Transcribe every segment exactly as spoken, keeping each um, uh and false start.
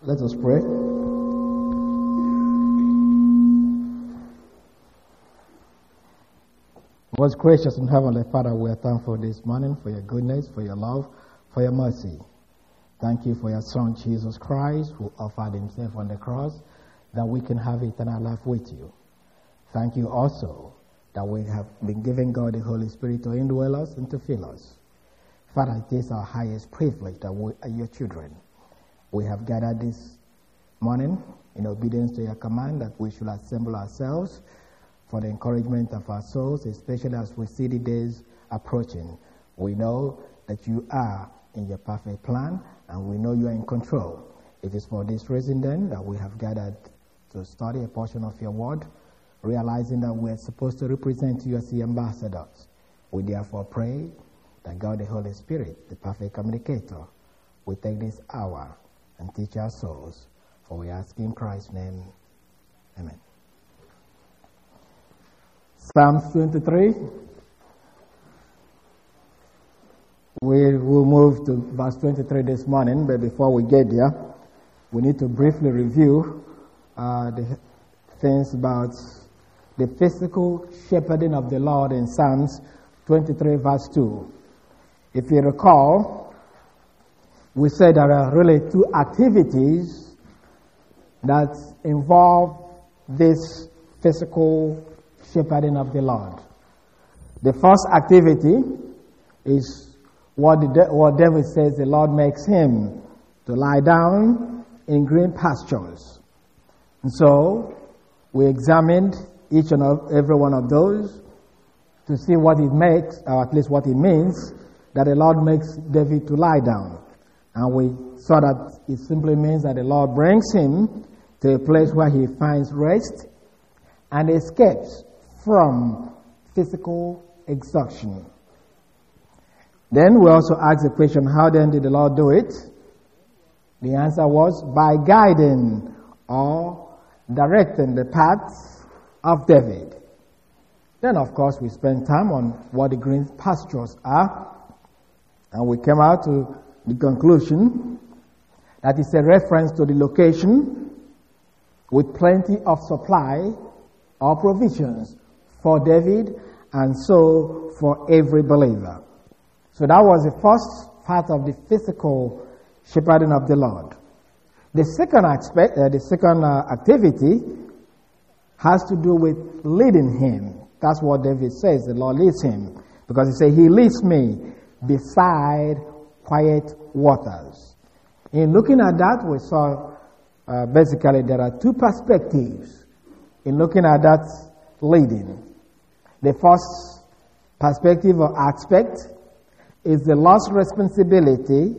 Let us pray. Most gracious and heavenly Father, we are thankful this morning for your goodness, for your love, for your mercy. Thank you for your Son, Jesus Christ, who offered himself on the cross that we can have eternal life with you. Thank you also that we have been given God the Holy Spirit to indwell us and to fill us. Father, it is our highest privilege that we are your children. We have gathered this morning in obedience to your command that we should assemble ourselves for the encouragement of our souls, especially as we see the days approaching. We know that you are in your perfect plan, and we know you are in control. It is for this reason then that we have gathered to study a portion of your word, realizing that we are supposed to represent you as the ambassadors. We therefore pray that God the Holy Spirit, the perfect communicator, will take this hour and teach our souls. For we ask in Christ's name, amen. Psalms twenty-three. We will move to verse twenty-three this morning, but before we get there, we need to briefly review uh, the things about the physical shepherding of the Lord in Psalms twenty-three, verse two. If you recall, we said there are really two activities that involve this physical shepherding of the Lord. The first activity is what, the, what David says the Lord makes him to lie down in green pastures. And so we examined each and every one of those to see what it makes, or at least what it means, that the Lord makes David to lie down. And we saw that it simply means that the Lord brings him to a place where he finds rest and escapes from physical exhaustion. Then we also asked the question, how then did the Lord do it? The answer was by guiding or directing the paths of David. Then, of course, we spent time on what the green pastures are, and we came out to the conclusion that it's a reference to the location with plenty of supply or provisions for David, and so for every believer. So that was the first part of the physical shepherding of the Lord. The second aspect, uh, the second uh, activity has to do with leading him. That's what David says, the Lord leads him. Because he says, he leads me beside quiet waters. In looking at that, we saw uh, basically there are two perspectives in looking at that leading. The first perspective or aspect is the Lord's responsibility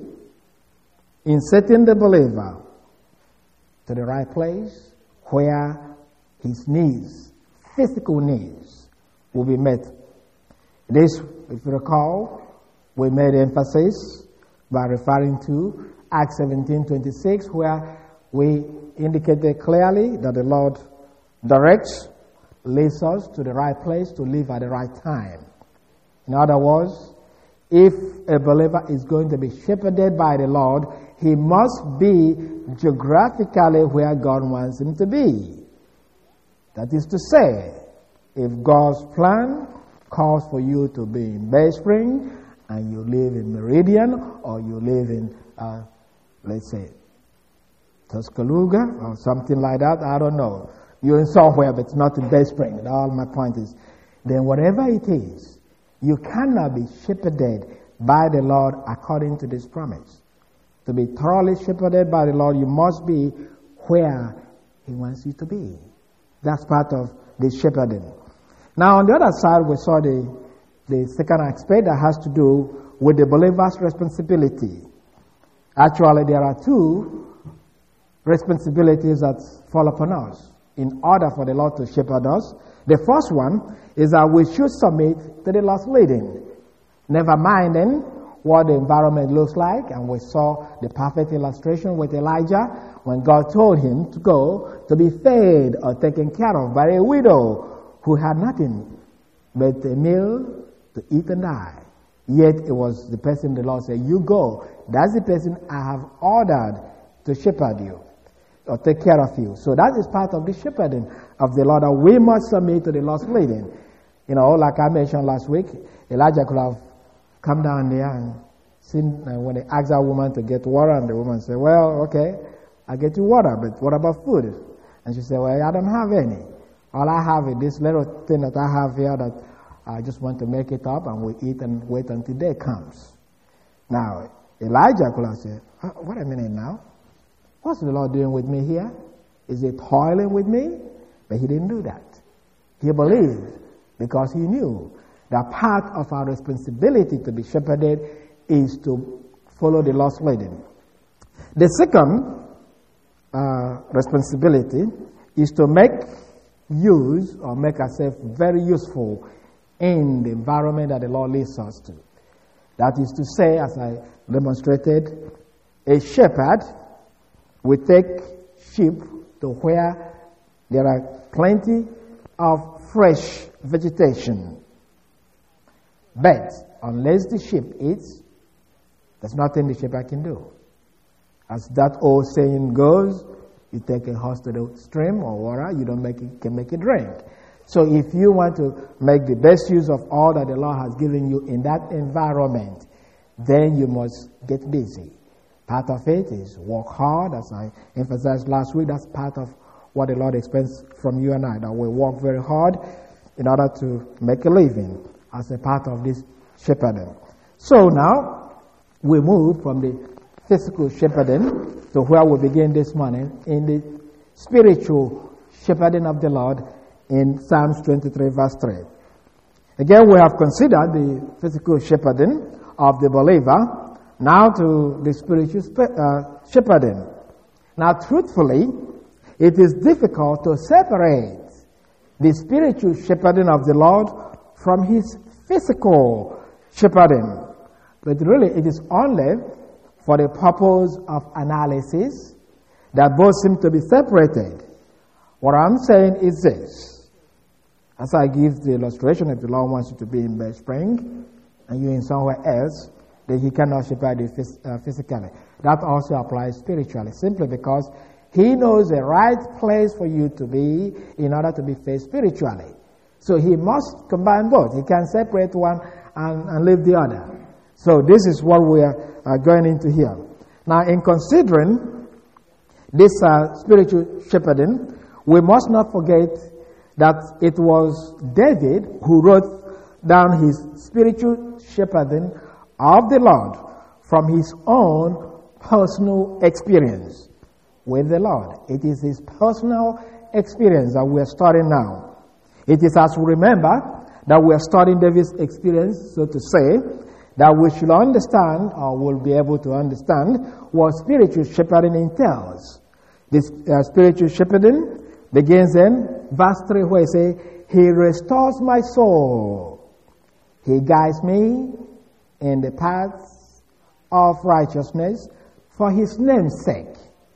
in setting the believer to the right place where his needs, physical needs, will be met. This, if you recall, we made emphasis by referring to Acts seventeen twenty-six, where we indicated clearly that the Lord directs, leads us to the right place to live at the right time. In other words, if a believer is going to be shepherded by the Lord, he must be geographically where God wants him to be. That is to say, if God's plan calls for you to be in Bay Spring, and you live in Meridian, or you live in, uh, let's say, Tuscaloosa, or something like that, I don't know. You're in somewhere, but it's not in Bay Spring. All my point is, then whatever it is, you cannot be shepherded by the Lord according to this promise. To be thoroughly shepherded by the Lord, you must be where he wants you to be. That's part of the shepherding. Now, on the other side, we saw the, the second aspect that has to do with the believer's responsibility. Actually, there are two responsibilities that fall upon us in order for the Lord to shepherd us. The first one is that we should submit to the Lord's leading, never minding what the environment looks like. And we saw the perfect illustration with Elijah when God told him to go to be fed or taken care of by a widow who had nothing but a meal to eat and die. Yet it was the person the Lord said, you go. That's the person I have ordered to shepherd you. or take care of you. So that is part of the shepherding of the Lord, that we must submit to the Lord's leading. You know, like I mentioned last week, Elijah could have come down there and seen, uh, when they asked that woman to get water, and the woman said, well, okay, I'll get you water, but what about food? And she said, well, I don't have any. All I have is this little thing that I have here that I just want to make it up, and we eat and wait until day comes. Now, Elijah could have said, oh, wait a minute now. What's the Lord doing with me here? Is he toiling with me? But he didn't do that. He believed because he knew that part of our responsibility to be shepherded is to follow the Lord's leading. The second uh, responsibility is to make use or make ourselves very useful in the environment that the Lord leads us to. That is to say, as I demonstrated, a shepherd will take sheep to where there are plenty of fresh vegetation. But unless the sheep eats, there's nothing the shepherd can do. As that old saying goes, you take a horse to the stream or water, you don't make it, can make it drink. So if you want to make the best use of all that the Lord has given you in that environment, then you must get busy. Part of it is work hard, as I emphasized last week. That's part of what the Lord expects from you and I, that we work very hard in order to make a living as a part of this shepherding. So now, we move from the physical shepherding to where we begin this morning in the spiritual shepherding of the Lord in Psalms twenty-three verse three. Again, we have considered the physical shepherding of the believer, now to the spiritual uh, shepherding. Now, truthfully, it is difficult to separate the spiritual shepherding of the Lord from his physical shepherding. But really, it is only for the purpose of analysis that both seem to be separated. What I'm saying is this. As I give the illustration, if the Lord wants you to be in Bay Spring and you're in somewhere else, then he cannot shepherd you phys- uh, physically. That also applies spiritually, simply because he knows the right place for you to be in order to be fed spiritually. So he must combine both. He can separate one and, and leave the other. So this is what we are uh, going into here. Now, in considering this uh, spiritual shepherding, we must not forget that it was David who wrote down his spiritual shepherding of the Lord from his own personal experience with the Lord. It is his personal experience that we are studying now. It is, as we remember, that we are studying David's experience, so to say, that we should understand, or will be able to understand, what spiritual shepherding entails. This uh, spiritual shepherding begins in verse three, where it says, he restores my soul. He guides me in the paths of righteousness for his name's sake.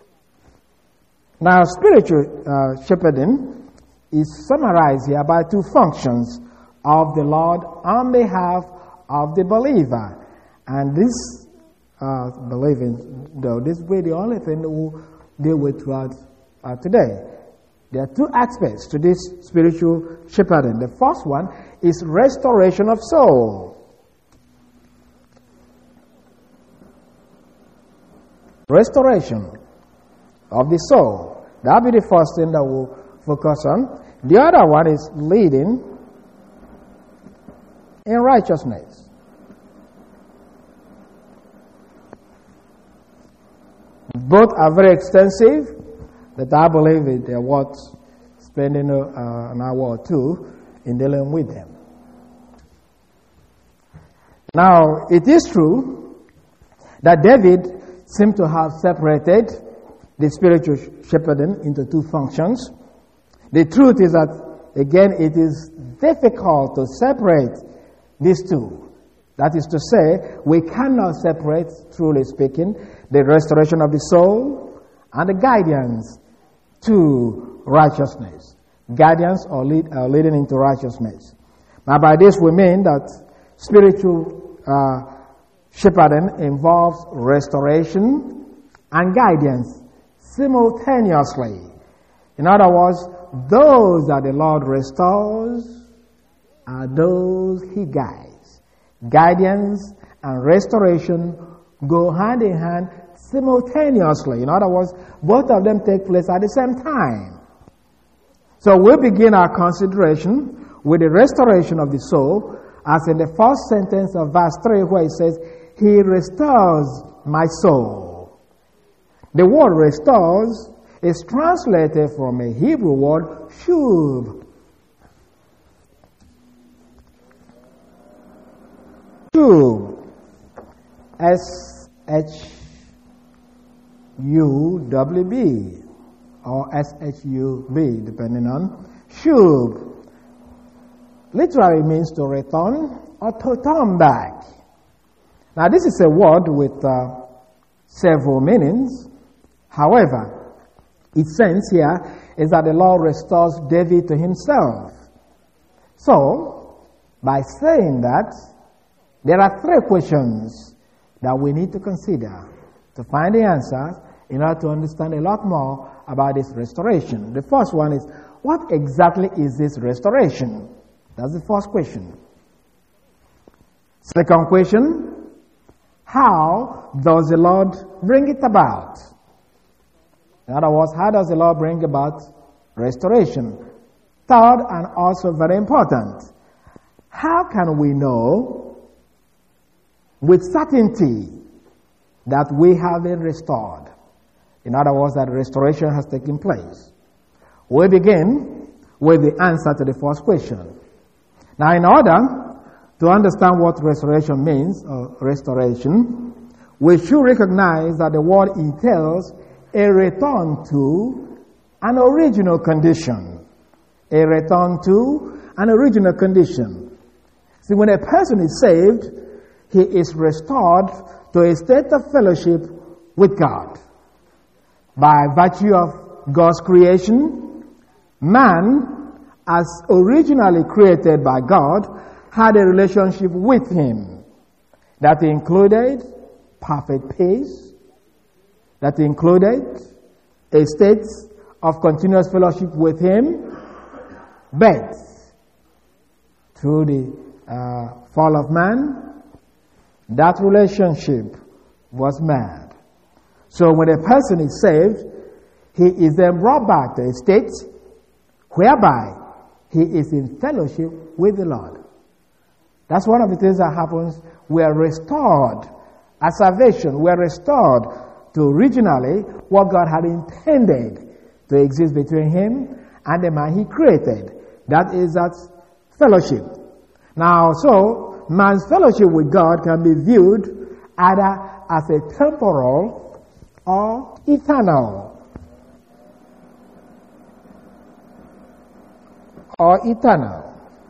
Now, spiritual uh, shepherding is summarized here by two functions of the Lord on behalf of the believer. And this uh, believing, though, this will be the only thing that we'll deal with throughout uh, today. There are two aspects to this spiritual shepherding. The first one is restoration of soul. Restoration of the soul. That'll be the first thing that we'll focus on. The other one is leading in righteousness. Both are very extensive, but I believe they're worth spending uh, an hour or two in dealing with them. Now, it is true that David seemed to have separated the spiritual shepherding into two functions. The truth is that, again, it is difficult to separate these two. That is to say, we cannot separate, truly speaking, the restoration of the soul and the guidance to righteousness. Guidance or lead, uh, leading into righteousness. Now, by this we mean that spiritual uh, shepherding involves restoration and guidance simultaneously. In other words, those that the Lord restores are those He guides. Guidance and restoration go hand in hand simultaneously. In other words, both of them take place at the same time. So we'll begin our consideration with the restoration of the soul, as in the first sentence of verse three, where it says, He restores my soul. The word restores is translated from a Hebrew word, shuv. Shuv. S H U W B or S H U B, depending on. Shuv literally means to return or to turn back. Now, this is a word with uh, several meanings. However, its sense here is that the Lord restores David to himself. So, by saying that, there are three questions that we need to consider to find the answers in order to understand a lot more about this restoration. The first one is, what exactly is this restoration? That's the first question. Second question, how does the Lord bring it about? In other words, how does the Lord bring about restoration? Third, and also very important, how can we know with certainty that we have been restored? In other words, that restoration has taken place. We begin with the answer to the first question. Now, in order to understand what restoration means, or restoration, we should recognize that the word entails a return to an original condition. A return to an original condition. See, when a person is saved, he is restored to a state of fellowship with God. By virtue of God's creation, man, as originally created by God, had a relationship with Him that included perfect peace, that included a state of continuous fellowship with Him, but through the uh, fall of man, that relationship was marred. So when a person is saved, he is then brought back to a state whereby he is in fellowship with the Lord. That's one of the things that happens. We are restored at salvation. We are restored to originally what God had intended to exist between Him and the man He created. That is that fellowship. Now, so, man's fellowship with God can be viewed either as a temporal or eternal. Or eternal.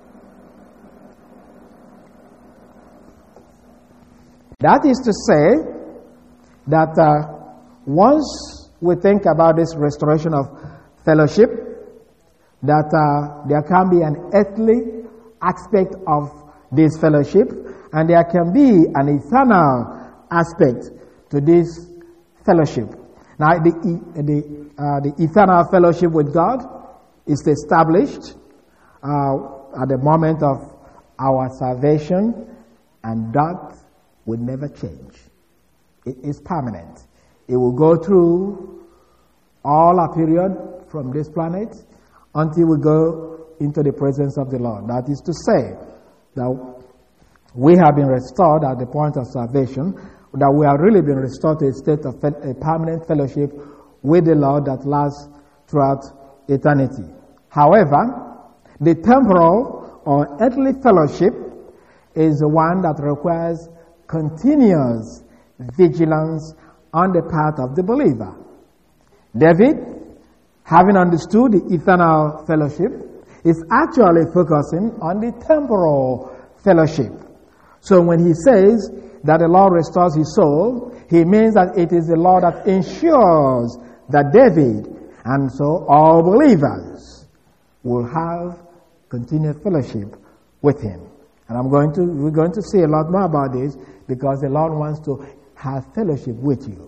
That is to say that uh, once we think about this restoration of fellowship, that uh, there can be an earthly aspect of this fellowship, and there can be an eternal aspect to this fellowship. Now, the the, uh, the eternal fellowship with God is established Uh, at the moment of our salvation, and that will never change. It is permanent. It will go through all a period from this planet until we go into the presence of the Lord. That is to say that we have been restored at the point of salvation, that we have really been restored to a state of a permanent fellowship with the Lord that lasts throughout eternity. However, the temporal or earthly fellowship is the one that requires continuous vigilance on the part of the believer. David, having understood the eternal fellowship, is actually focusing on the temporal fellowship. So when he says that the Lord restores his soul, he means that it is the Lord that ensures that David, and so all believers, will have continued fellowship with Him. And I'm going to, we're going to see a lot more about this, because the Lord wants to have fellowship with you.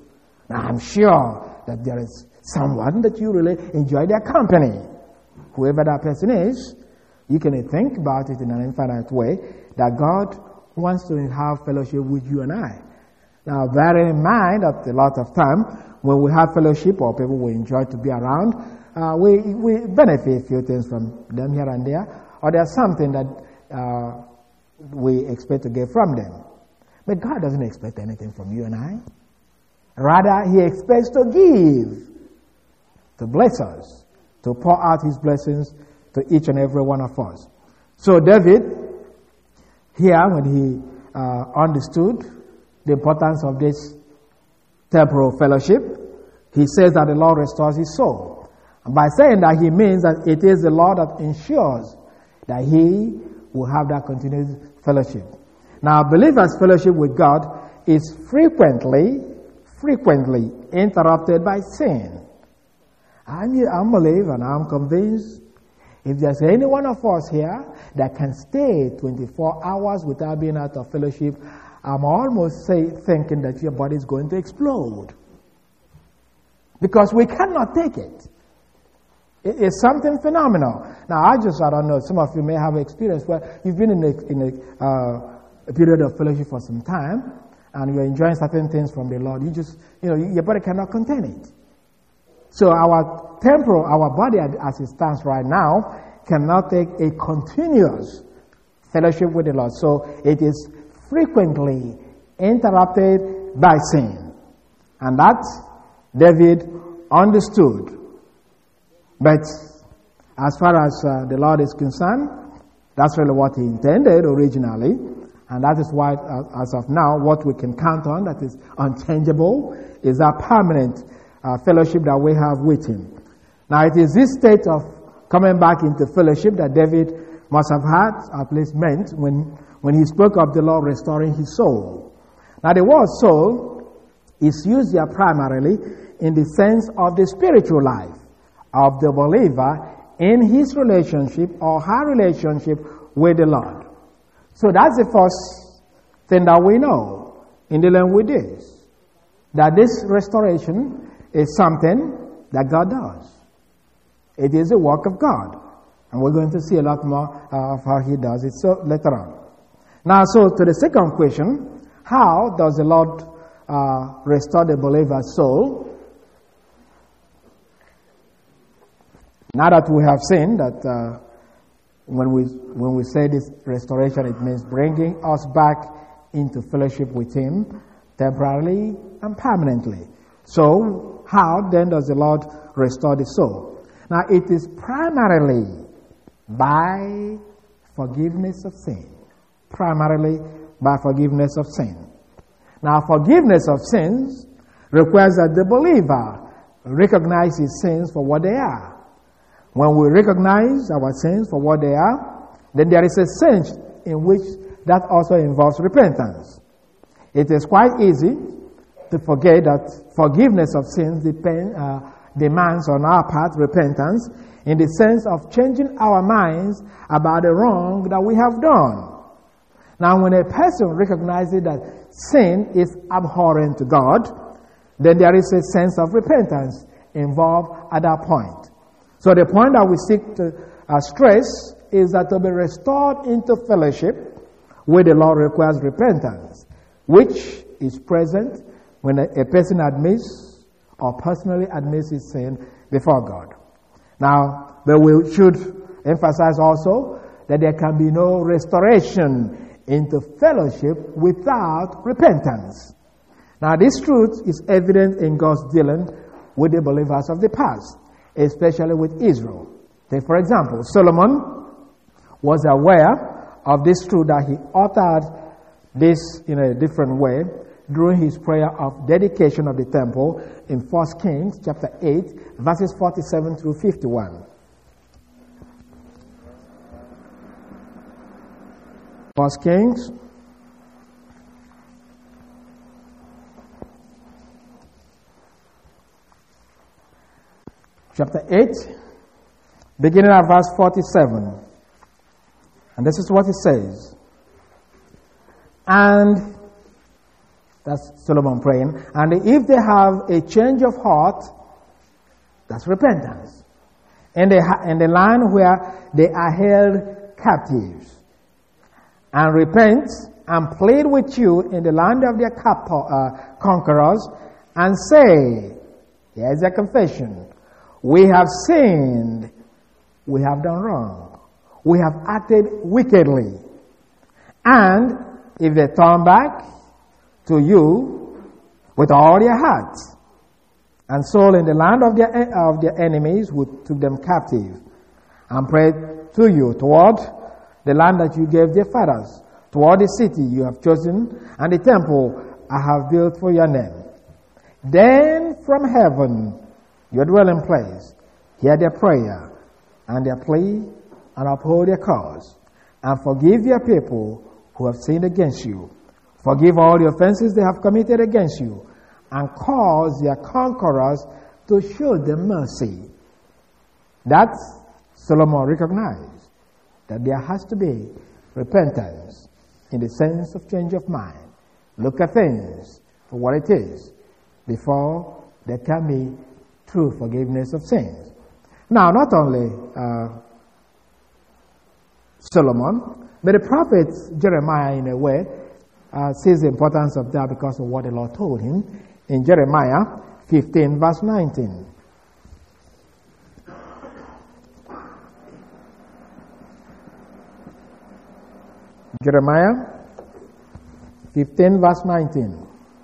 Now, I'm sure that there is someone that you really enjoy their company. Whoever that person is, you can think about it in an infinite way, that God wants to have fellowship with you and I. Now, bearing in mind that a lot of time, when we have fellowship or people we enjoy to be around, uh, we, we benefit a few things from them here and there, or there's something that uh, we expect to get from them. But God doesn't expect anything from you and I. Rather, He expects to give, to bless us, to pour out His blessings to each and every one of us. So David, here when he uh, understood the importance of this temporal fellowship, he says that the Lord restores his soul. And by saying that, he means that it is the Lord that ensures that he will have that continued fellowship. Now, believers' fellowship with God is frequently, frequently interrupted by sin. I'm a believer and I'm convinced if there's any one of us here that can stay twenty-four hours without being out of fellowship, I'm almost say, thinking that your body is going to explode. Because we cannot take it. It is something phenomenal. Now, I just, I don't know, some of you may have experience where you've been in a, in a, uh, a period of fellowship for some time, and you're enjoying certain things from the Lord. You just, you know, your body cannot contain it. So our temporal, our body as it stands right now, cannot take a continuous fellowship with the Lord. So it is frequently interrupted by sin. And that David understood. But as far as uh, the Lord is concerned, that's really what He intended originally. And that is why, uh, as of now, what we can count on that is unchangeable is our permanent uh, fellowship that we have with Him. Now, it is this state of coming back into fellowship that David must have had, at least meant, when, when he spoke of the Lord restoring his soul. Now, the word soul is used here primarily in the sense of the spiritual life of the believer in his relationship or her relationship with the Lord. So that's the first thing that we know in dealing with this, that this restoration is something that God does. It is a work of God. And we're going to see a lot more uh, of how He does it so later on. Now, so to the second question, how does the Lord uh, restore the believer's soul? Now that we have seen that uh, when we when we say this restoration, it means bringing us back into fellowship with Him temporarily and permanently. So, how then does the Lord restore the soul? Now, it is primarily by forgiveness of sin. Primarily by forgiveness of sin. Now, forgiveness of sins requires that the believer recognize his sins for what they are. When we recognize our sins for what they are, then there is a sense in which that also involves repentance. It is quite easy to forget that forgiveness of sins depend, uh, demands on our part repentance in the sense of changing our minds about the wrong that we have done. Now, when a person recognizes that sin is abhorrent to God, then there is a sense of repentance involved at that point. So the point that we seek to uh, stress is that to be restored into fellowship with the Lord requires repentance, which is present when a, a person admits or personally admits his sin before God. Now, but we should emphasize also that there can be no restoration into fellowship without repentance. Now, this truth is evident in God's dealing with the believers of the past, especially with Israel. Take, for example, Solomon was aware of this truth that he uttered this in a different way during his prayer of dedication of the temple in First Kings chapter eight, verses forty-seven through fifty-one. First Kings chapter eight, beginning at verse forty-seven. And this is what it says. And That's Solomon praying. And if they have a change of heart, that's repentance. In the, in the land where they are held captives, and repent and plead with you in the land of their cap- uh, conquerors, and say, here's a confession, we have sinned, we have done wrong, we have acted wickedly. And if they turn back to you with all their hearts and soul in the land of their, of their enemies who took them captive, and pray to you toward the land that you gave their fathers, toward the city you have chosen, and the temple I have built for your name. Then from heaven, your dwelling place, hear their prayer and their plea, and uphold their cause, and forgive your people who have sinned against you. Forgive all the offenses they have committed against you, and cause their conquerors to show them mercy. That Solomon recognized that there has to be repentance in the sense of change of mind. Look at things for what it is before there can be true forgiveness of sins. Now, not only uh, Solomon, but the prophet Jeremiah, in a way, uh, sees the importance of that because of what the Lord told him in Jeremiah fifteen, verse nineteen. Jeremiah fifteen, verse nineteen.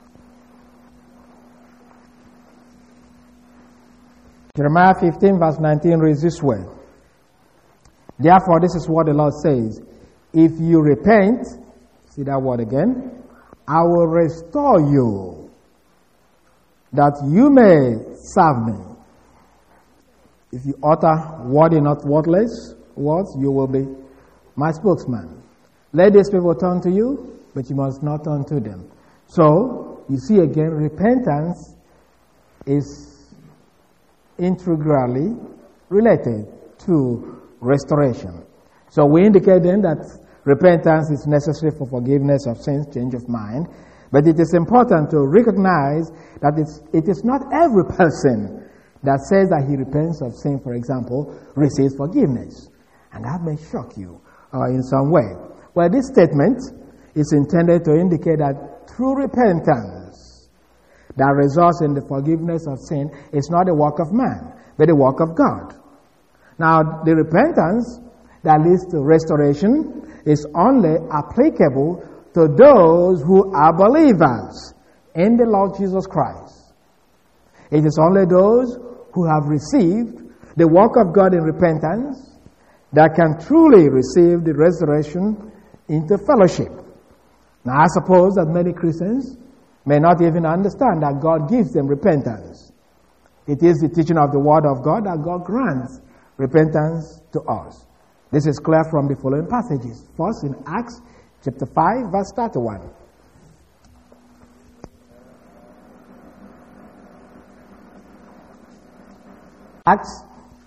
Jeremiah fifteen, verse nineteen reads this way. Therefore, this is what the Lord says. If you repent, see that word again, I will restore you, that you may serve me. If you utter worthy, not worthless words, you will be my spokesman. Let these people turn to you, but you must not turn to them. So, you see again, repentance is integrally related to restoration. So we indicate then that repentance is necessary for forgiveness of sins, change of mind. But it is important to recognize that it's, it is not every person that says that he repents of sin, for example, receives forgiveness. And that may shock you uh, in some way. Well, this statement is intended to indicate that true repentance that results in the forgiveness of sin is not a work of man, but a work of God. Now, the repentance that leads to restoration is only applicable to those who are believers in the Lord Jesus Christ. It is only those who have received the work of God in repentance that can truly receive the restoration into fellowship. Now, I suppose that many Christians may not even understand that God gives them repentance. It is the teaching of the Word of God that God grants repentance to us. This is clear from the following passages. First, in Acts chapter five, verse thirty-one. Acts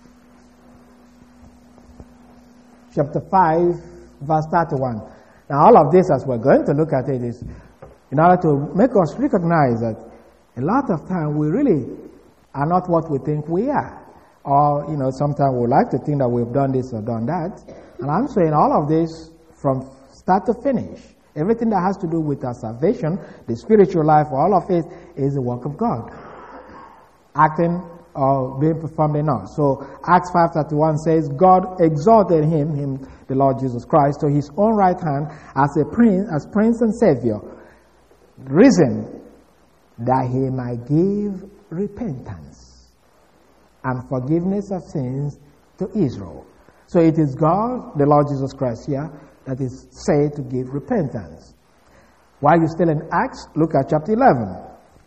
chapter five, verse thirty-one. Now, all of this, as we're going to look at it, is in order to make us recognize that a lot of time we really are not what we think we are. Or, you know, sometimes we like to think that we've done this or done that. And I'm saying all of this from start to finish. Everything that has to do with our salvation, the spiritual life, all of it is the work of God, acting or being performed in us. So Acts five thirty-one says, God exalted him, him, the Lord Jesus Christ, to his own right hand as a prince, as prince and savior, reason that he might give repentance and forgiveness of sins to Israel. So it is God, the Lord Jesus Christ here, that is said to give repentance. While you're still in Acts, look at chapter eleven.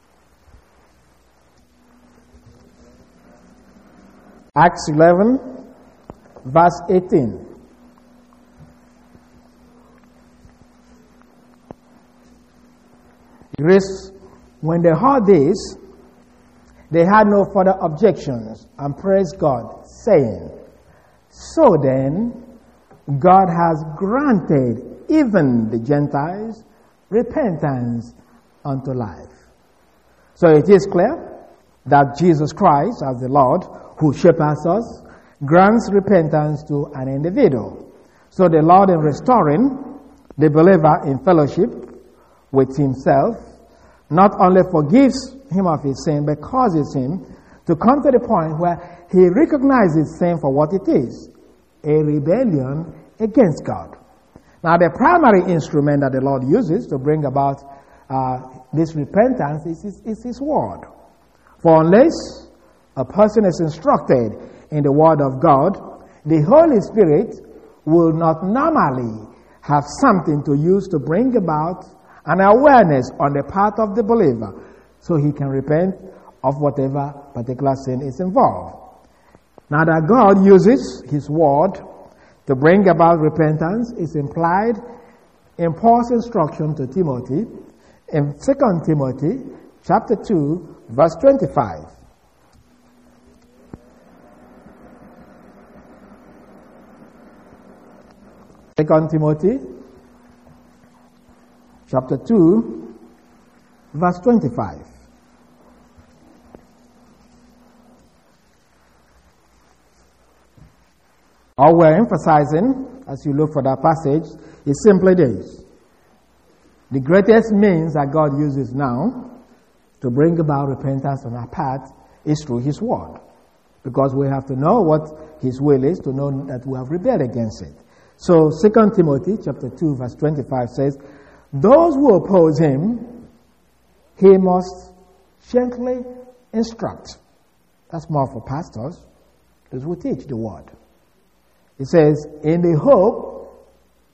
Acts eleven, verse eighteen. Grace, when they heard this, they had no further objections and praised God, saying, so then, God has granted even the Gentiles repentance unto life. So it is clear that Jesus Christ, as the Lord who shepherds us, grants repentance to an individual. So the Lord, in restoring the believer in fellowship with himself, not only forgives him of his sin, but causes him to come to the point where he recognizes sin for what it is, a rebellion against God. Now, the primary instrument that the Lord uses to bring about uh, this repentance is his, is his word. For unless a person is instructed in the word of God, the Holy Spirit will not normally have something to use to bring about an awareness on the part of the believer so he can repent of whatever particular sin is involved. Now, that God uses his word to bring about repentance is implied in Paul's instruction to Timothy in Second Timothy chapter two, verse twenty-five. Second Timothy chapter two, verse twenty-five. All we're emphasizing, as you look for that passage, is simply this. The greatest means that God uses now to bring about repentance on our part is through his word. Because we have to know what his will is to know that we have rebelled against it. So Second Timothy chapter two, verse twenty-five says, those who oppose him, he must gently instruct. That's more for pastors, those who teach the word. It says, in the hope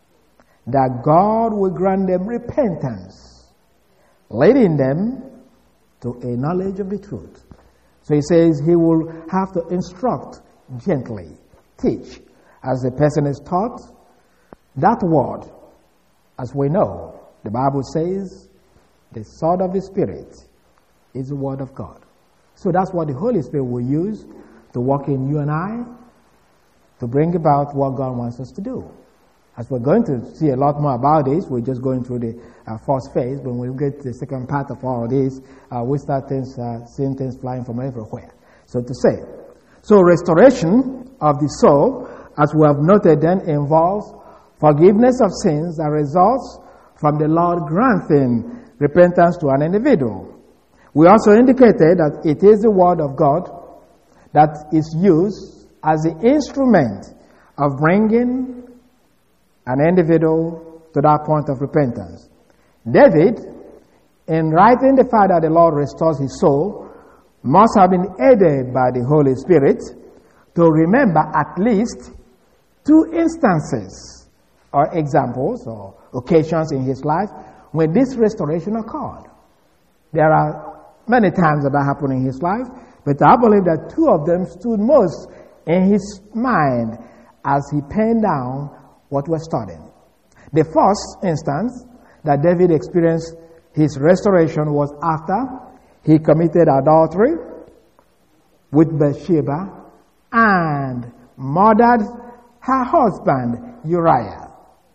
that God will grant them repentance, leading them to a knowledge of the truth. So he says he will have to instruct gently, teach. As the person is taught, that word, as we know, the Bible says, the sword of the Spirit is the word of God. So that's what the Holy Spirit will use to work in you and I, to bring about what God wants us to do. As we're going to see a lot more about this, we're just going through the uh, first phase. When we get to the second part of all of this, uh, we start things, uh, seeing things flying from everywhere, so to say. So restoration of the soul, as we have noted then, involves forgiveness of sins that results from the Lord granting repentance to an individual. We also indicated that it is the word of God that is used as the instrument of bringing an individual to that point of repentance. David, in writing the fact that the Lord restores his soul, must have been aided by the Holy Spirit to remember at least two instances or examples or occasions in his life when this restoration occurred. There are many times that that happened in his life, but I believe that two of them stood most in his mind as he penned down what we're studying. The first instance that David experienced his restoration was after he committed adultery with Bathsheba and murdered her husband Uriah.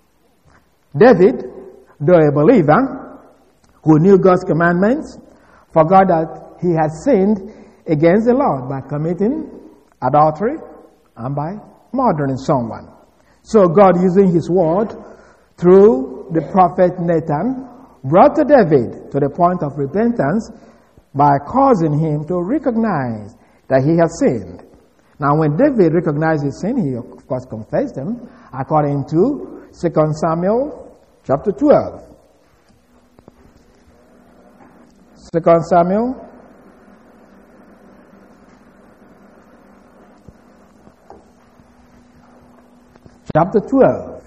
David, though a believer who knew God's commandments, forgot that he had sinned against the Lord by committing adultery and by murdering someone. So God, using his word through the prophet Nathan, brought to David to the point of repentance by causing him to recognize that he had sinned. Now, when David recognized his sin, he of course confessed him according to Second Samuel chapter twelve. Second Samuel chapter twelve,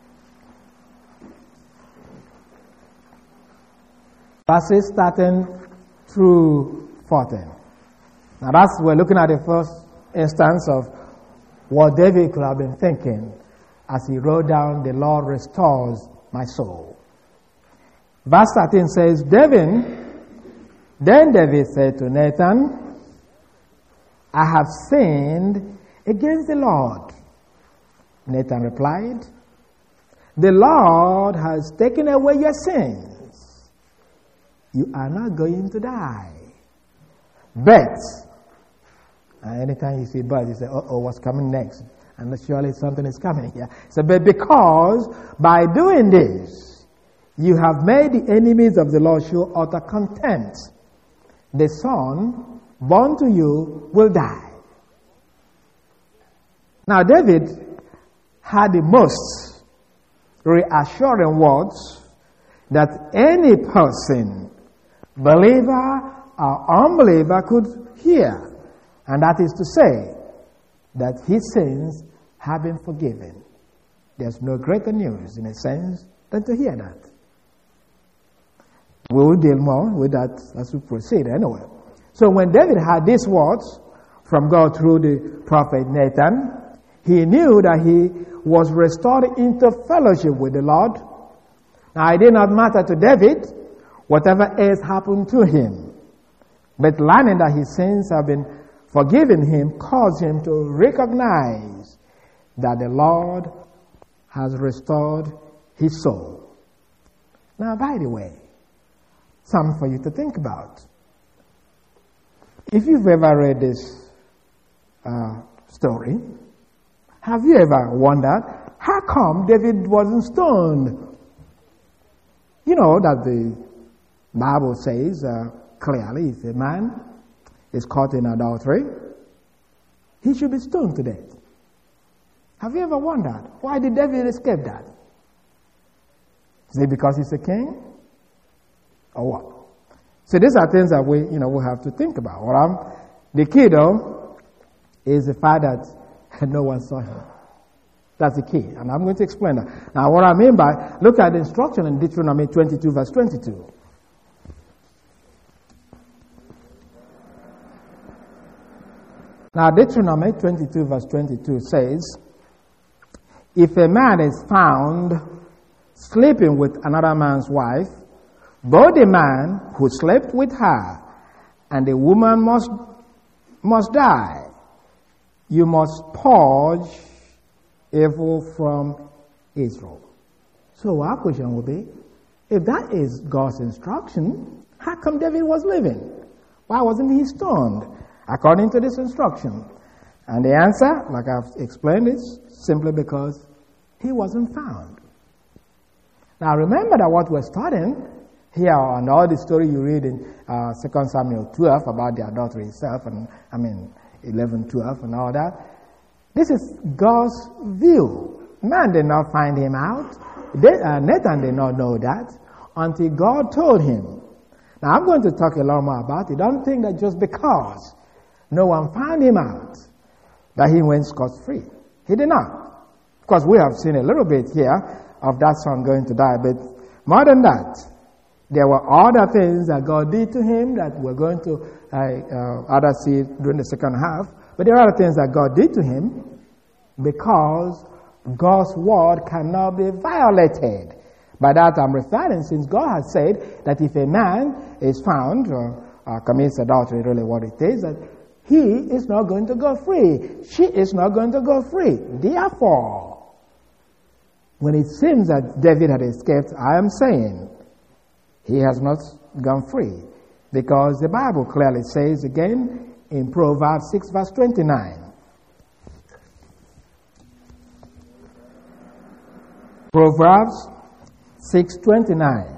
verses starting through fourteen. Now that's, we're looking at the first instance of what David could have been thinking as he wrote down, the Lord restores my soul. Verse thirteen says, David, then David said to Nathan, I have sinned against the Lord. Nathan replied, the Lord has taken away your sins, you are not going to die. But, uh, anytime you see but, you say, uh-oh, what's coming next? And surely something is coming here. So, but because by doing this, you have made the enemies of the Lord show utter contempt. The son born to you will die. Now, David had the most reassuring words that any person, believer or unbeliever, could hear. And that is to say, that his sins have been forgiven. There's no greater news, in a sense, than to hear that. We will deal more with that as we proceed anyway. So when David had these words from God through the prophet Nathan, he knew that he was restored into fellowship with the Lord. Now it did not matter to David whatever else happened to him, but learning that his sins have been forgiven him caused him to recognize that the Lord has restored his soul. Now, by the way, something for you to think about. If you've ever read this uh, story, have you ever wondered how come David wasn't stoned? You know that the Bible says uh, clearly, if a man is caught in adultery, he should be stoned to death. Have you ever wondered why did David escape that? Is it because he's a king? Or what? So these are things that we, you know, we have to think about. Well, um, the key, though, is the fact that no one saw him. That's the key, and I'm going to explain that. Now, what I mean by, look at the instruction in Deuteronomy twenty-two, verse twenty-two. Now, Deuteronomy twenty-two, verse twenty-two says, if a man is found sleeping with another man's wife, both the man who slept with her and the woman must, must die. You must purge evil from Israel. So our question will be, if that is God's instruction, how come David was living? Why wasn't he stoned according to this instruction? And the answer, like I've explained, is simply because he wasn't found. Now remember that what we're studying here on all the story you read in uh, Second Samuel twelve about the adultery itself, and I mean eleven, twelve and all that. This is God's view. Man did not find him out. They, uh, Nathan did not know that until God told him. Now I'm going to talk a lot more about it. Don't think that just because no one found him out that he went scot-free. He did not. Of course, we have seen a little bit here of that son going to die, but more than that, there were other things that God did to him that we're going to uh, uh, other see during the second half. But there are other things that God did to him because God's word cannot be violated. By that I'm referring, since God has said that if a man is found or uh, commits adultery, really what it is, that he is not going to go free. She is not going to go free. Therefore, when it seems that David had escaped, I am saying he has not gone free, because the Bible clearly says again in Proverbs six verse twenty-nine. Proverbs six twenty-nine.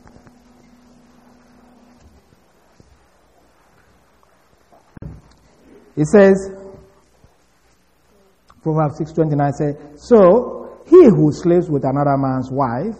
It says, Proverbs six twenty-nine says, so he who sleeps with another man's wife,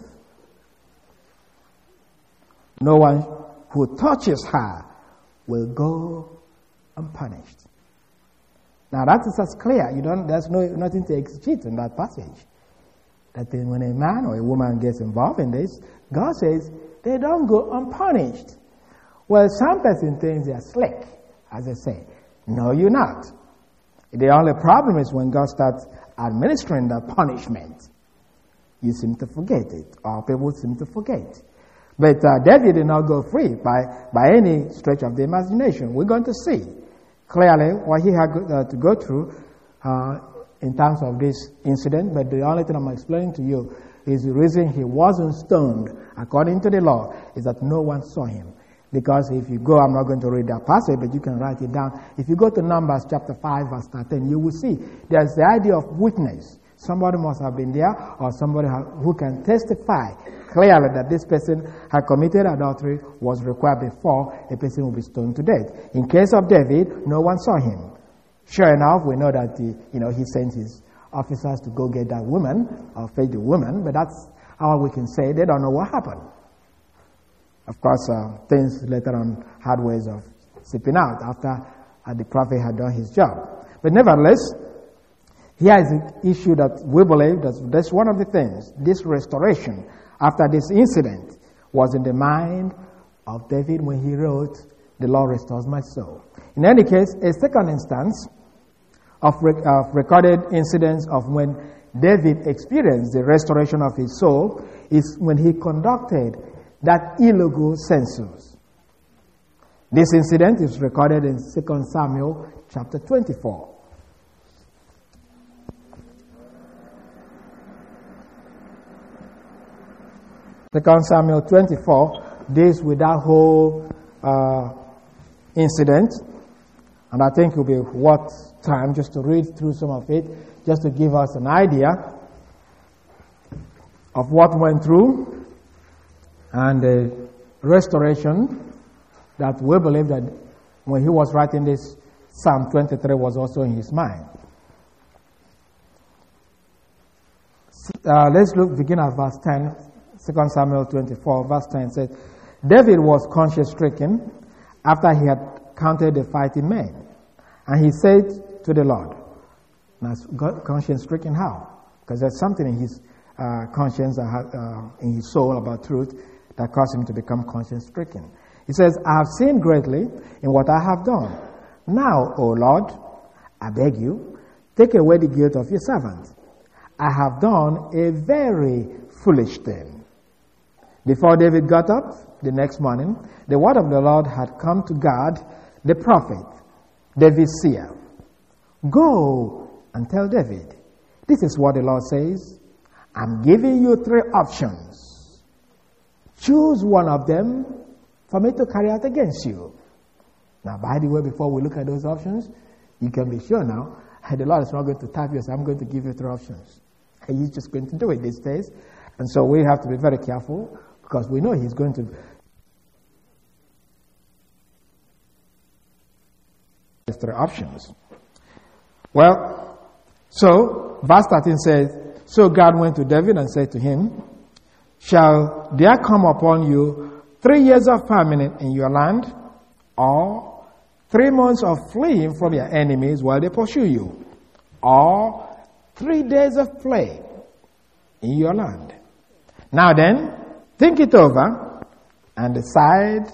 no one who touches her will go unpunished. Now that is as clear. You don't. There's no nothing to exegete in that passage. That when a man or a woman gets involved in this, God says they don't go unpunished. Well, some person thinks they're slick, as they say. No, you're not. The only problem is when God starts administering the punishment, you seem to forget it, or people seem to forget. But uh, David did not go free by, by any stretch of the imagination. We're going to see clearly what he had uh, to go through uh, in terms of this incident. But the only thing I'm explaining to you is the reason he wasn't stoned according to the law is that no one saw him. Because if you go, I'm not going to read that passage, but you can write it down. If you go to Numbers chapter five, verse thirteen, you will see there's the idea of witness. Somebody must have been there, or somebody who can testify clearly that this person had committed adultery was required before a person will be stoned to death. In case of David, no one saw him. Sure enough, we know that the, you know he sent his officers to go get that woman, or fetch the woman, but that's how we can say they don't know what happened. Of course, uh, things later on had ways of seeping out after uh, the prophet had done his job. But nevertheless, here is an issue that we believe that that's one of the things. This restoration after this incident was in the mind of David when he wrote, "The Lord restores my soul." In any case, a second instance of, rec- of recorded incidents of when David experienced the restoration of his soul is when he conducted that illegal census. This incident is recorded in Second Samuel chapter twenty-four. Second Samuel twenty-four deals with that whole uh, incident, and I think it will be worth time just to read through some of it, just to give us an idea of what went through and the restoration that we believe that when he was writing this, Psalm twenty-three was also in his mind. Uh, let's look, begin at verse ten. Second Samuel twenty-four, verse ten says, David was conscience-stricken after he had counted the fighting men. And he said to the Lord, now, conscience-stricken how? Because there's something in his uh, conscience, uh, in his soul about truth that caused him to become conscience-stricken. He says, I have sinned greatly in what I have done. Now, O Lord, I beg you, take away the guilt of your servant. I have done a very foolish thing. Before David got up the next morning, the word of the Lord had come to Gad, the prophet, David's seer. Go and tell David, this is what the Lord says. I'm giving you three options. Choose one of them for me to carry out against you. Now, by the way, before we look at those options, you can be sure now, the Lord is not going to tap you, so I'm going to give you three options. And he's just going to do it these days. And so we have to be very careful, because we know he's going to three options. Well, so verse thirteen says, so God went to David and said to him, shall there come upon you three years of famine in your land, or three months of fleeing from your enemies while they pursue you, or three days of plague in your land? Now then, think it over and decide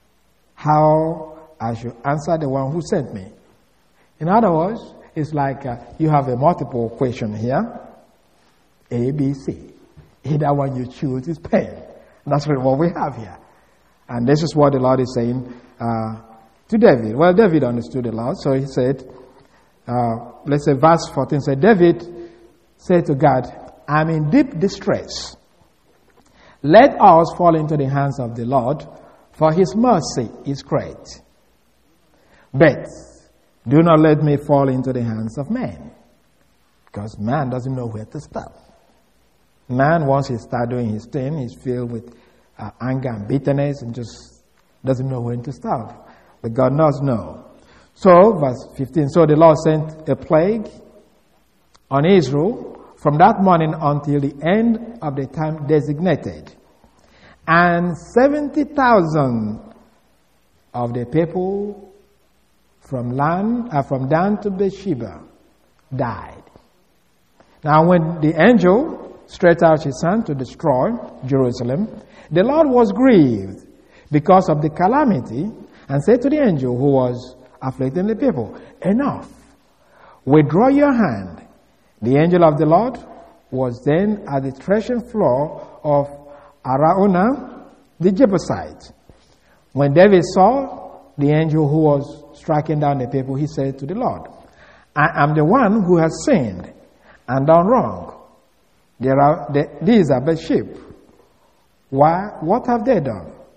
how I should answer the one who sent me. In other words, it's like uh, you have a multiple question here, A, B, C. Either one you choose is pain. That's really what we have here. And this is what the Lord is saying uh, to David. Well, David understood the Lord, so he said, uh, let's say verse fourteen said, David said to God, I'm in deep distress. Let us fall into the hands of the Lord, for his mercy is great. But do not let me fall into the hands of man, because man doesn't know where to stop. Man, once he starts doing his thing, he's filled with uh, anger and bitterness and just doesn't know when to stop. But God knows no. So, verse fifteen, so the Lord sent a plague on Israel from that morning until the end of the time designated. And seventy thousand of the people from land, uh, from Dan to Beersheba died. Now when the angel stretched out his hand to destroy Jerusalem, the Lord was grieved because of the calamity and said to the angel who was afflicting the people, enough, withdraw your hand. The angel of the Lord was then at the threshing floor of Araunah the Jebusite. When David saw the angel who was striking down the people, he said to the Lord, I am the one who has sinned and done wrong. There are, these are but sheep. Why? What have they done?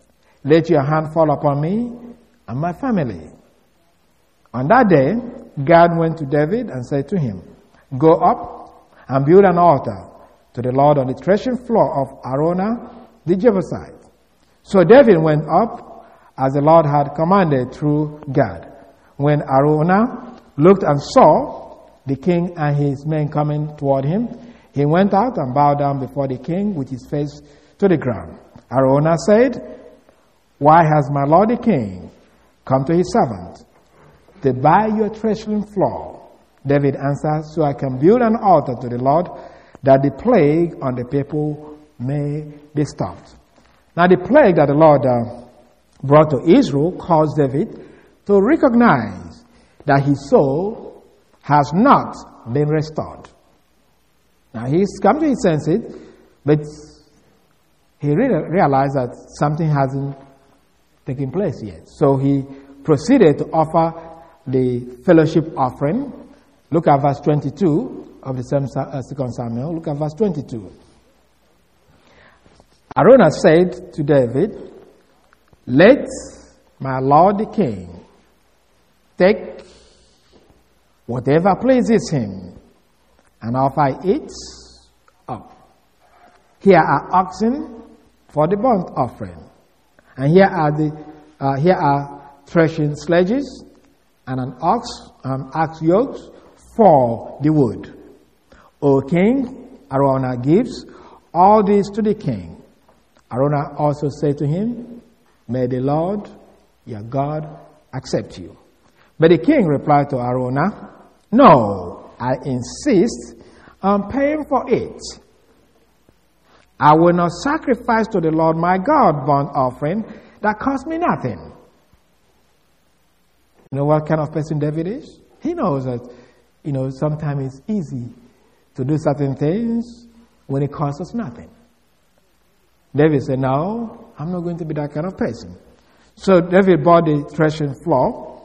let your hand fall upon me and my family. On that day, Gad went to David and said to him, go up and build an altar to the Lord on the threshing floor of Araunah the Jebusite. So David went up as the Lord had commanded through Gad. When Araunah looked and saw the king and his men coming toward him, he went out and bowed down before the king with his face to the ground. Araunah said, why has my lord the king come to his servant to buy your threshing floor? David answered, so I can build an altar to the Lord, that the plague on the people may be stopped. Now the plague that the Lord uh, brought to Israel caused David to recognize that his soul has not been restored. Now he's come to his senses, but he re- realized that something hasn't taken place yet. So he proceeded to offer the fellowship offering. Look at verse twenty-two of the same uh, second Samuel. Look at verse twenty-two. Araunah said to David, let my lord the king take whatever pleases him and offer it up. Here are oxen for the burnt offering, and here are the uh, here are threshing sledges and an ox um, ox yokes for the wood. O king, Araunah gives all this to the king. Araunah also said to him, may the Lord your God accept you. But the king replied to Araunah, no, I insist on paying for it. I will not sacrifice to the Lord my God burnt offering that cost me nothing. You know what kind of person David is? He knows that, you know, sometimes it's easy to do certain things when it costs us nothing. David said, no, I'm not going to be that kind of person. So David bought the threshing floor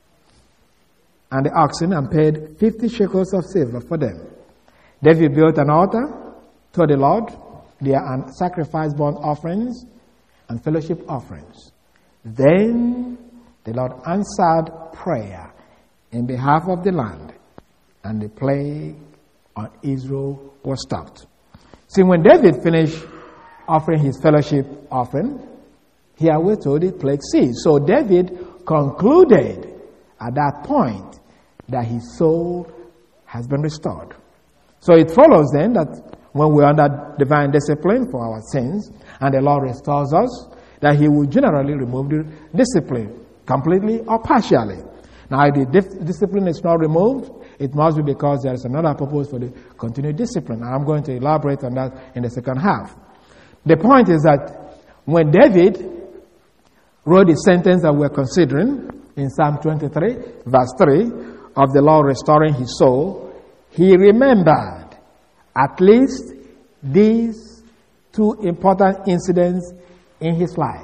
and the oxen and paid fifty shekels of silver for them. David built an altar to the Lord, there and sacrificed burnt offerings and fellowship offerings. Then the Lord answered prayer in behalf of the land, and the plague on Israel was stopped. See, when David finished offering his fellowship offering, here we're told the plague ceased. So David concluded at that point that his soul has been restored. So it follows then that when we're under divine discipline for our sins, and the Lord restores us, that he will generally remove the discipline completely or partially. Now, if the dif- discipline is not removed, it must be because there is another purpose for the continued discipline. And I'm going to elaborate on that in the second half. The point is that when David wrote the sentence that we're considering in Psalm twenty-three, verse three, of the Lord restoring his soul, he remembered at least these two important incidents in his life.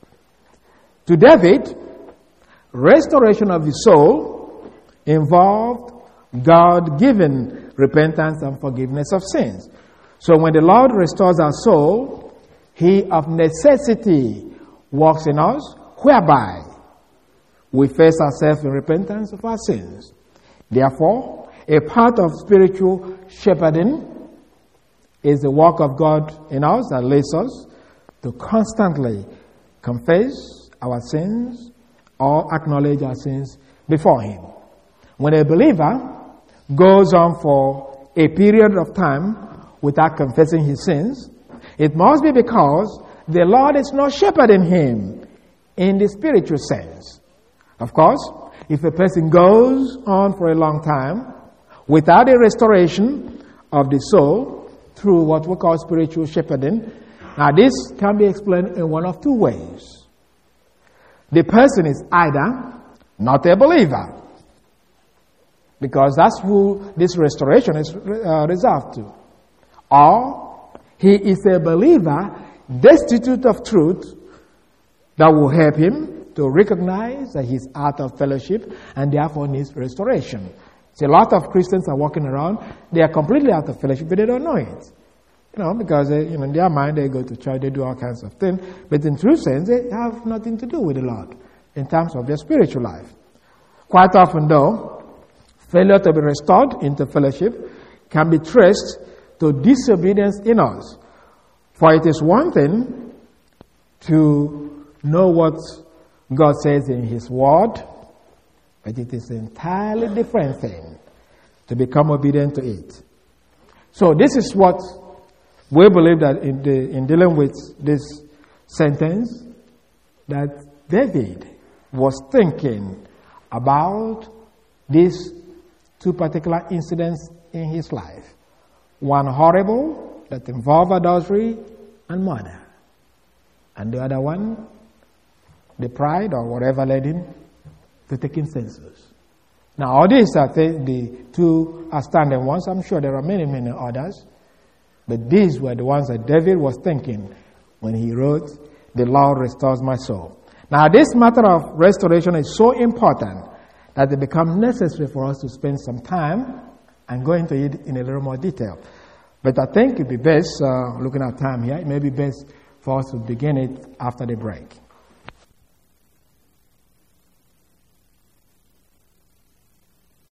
To David, restoration of his soul involved God-given repentance and forgiveness of sins. So when the Lord restores our soul, he of necessity works in us, whereby we face ourselves in repentance of our sins. Therefore, a part of spiritual shepherding is the work of God in us that leads us to constantly confess our sins or acknowledge our sins before him. When a believer goes on for a period of time without confessing his sins, it must be because the Lord is not shepherding him in the spiritual sense. Of course, if a person goes on for a long time without a restoration of the soul through what we call spiritual shepherding, now this can be explained in one of two ways. The person is either not a believer, because that's who this restoration is uh, reserved to, or he is a believer destitute of truth that will help him to recognize that he's out of fellowship and therefore needs restoration. See, a lot of Christians are walking around, they are completely out of fellowship, but they don't know it. You know, because they, you know, in their mind they go to church, they do all kinds of things, but in true sense they have nothing to do with the Lord in terms of their spiritual life. Quite often, though, failure to be restored into fellowship can be traced to disobedience in us. For it is one thing to know what God says in His Word, but it is an entirely different thing to become obedient to it. So this is what we believe, that in, the, in dealing with this sentence, that David was thinking about these two particular incidents in his life. One horrible, that involved adultery and murder. And the other one, the pride or whatever led him to taking census. Now, all these are th- the two outstanding ones. I'm sure there are many, many others. But these were the ones that David was thinking when he wrote, "The Lord restores my soul." Now, this matter of restoration is so important that it becomes necessary for us to spend some time and go into it in a little more detail. But I think it would be best, uh, looking at time here, it may be best for us to begin it after the break.